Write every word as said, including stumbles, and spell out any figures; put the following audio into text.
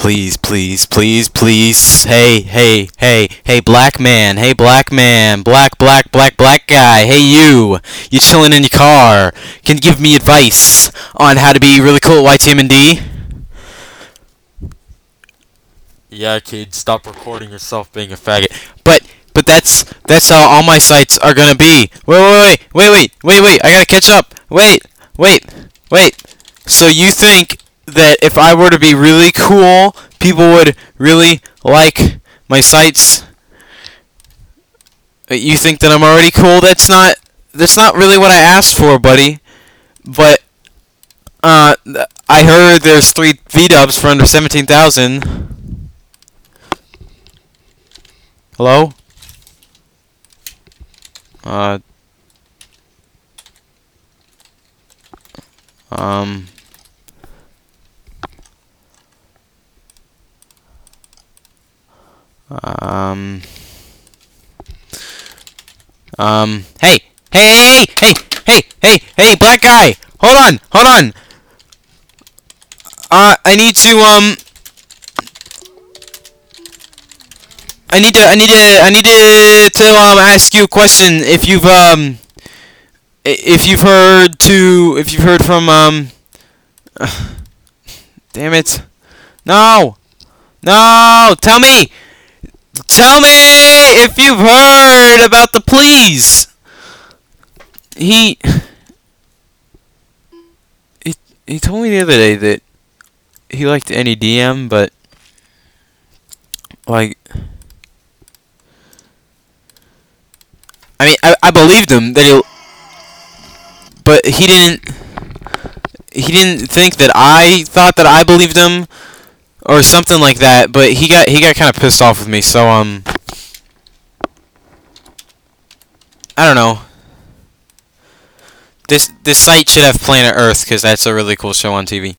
please, please, please, please. Hey, hey, hey, hey, black man. Hey, black man. Black, black, black, black guy. Hey, you. You chilling in your car. Can you give me advice on how to be really cool at Y T M N D? Yeah, kid, stop recording yourself being a faggot. But, but that's, that's how all my sites are gonna be. Wait, wait, wait, wait, wait, wait, wait, I gotta catch up. Wait, wait, wait. So you think that if I were to be really cool, people would really like my sites? You think that I'm already cool? That's not, that's not really what I asked for, buddy. But, uh, I heard there's three V-dubs for under seventeen thousand. Hello? Uh... Um... Um... Um... Hey! Hey! Hey! Hey! Hey! Hey! Hey! Black guy! Hold on! Hold on! Uh, I need to, um... I need to, I need to, I need to, to, um, ask you a question. If you've, um, if you've heard to, if you've heard from, um, uh, damn it, no, no, tell me, tell me if you've heard about the Please. He, he, he told me the other day that he liked any D M, but, like, I mean, I, I believed him that he, but he didn't, he didn't think that I thought that I believed him, or something like that, but he got, he got kind of pissed off with me, so, um, I don't know. This, this site should have Planet Earth, because that's a really cool show on T V.